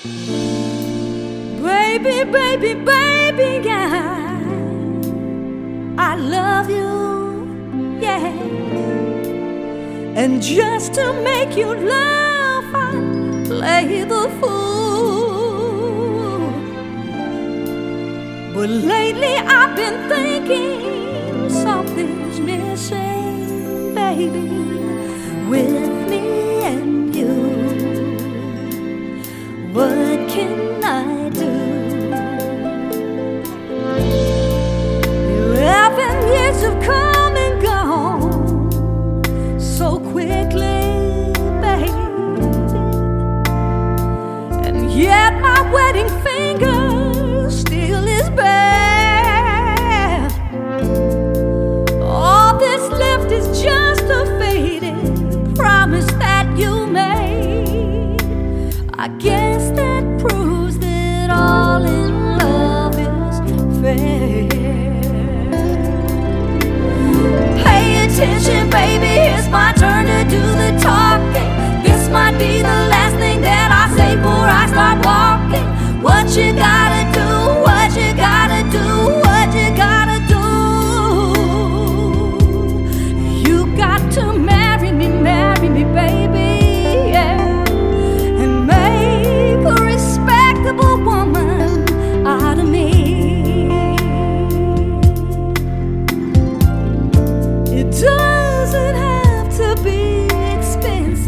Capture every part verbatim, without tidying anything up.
Baby, baby, baby, yeah, I love you, yeah. And just to make you laugh, I play the fool. But lately I've been thinking something's missing, baby, with me and you. What can I do? Eleven years have come and gone so quickly, baby, and yet my wedding finger still is bare. All that's left is just a faded promise that you made. I guess that proves that all in love is fair. Pay attention, baby, it's my turn to do the talking. This might be the last thing that I say before I start walking. What you gotta do, what you gotta do, what you gotta do. You got to marry me, marry me, baby, yeah, and make a respectable woman out of me. It doesn't have to be expensive.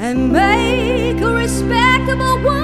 and make a respectable woman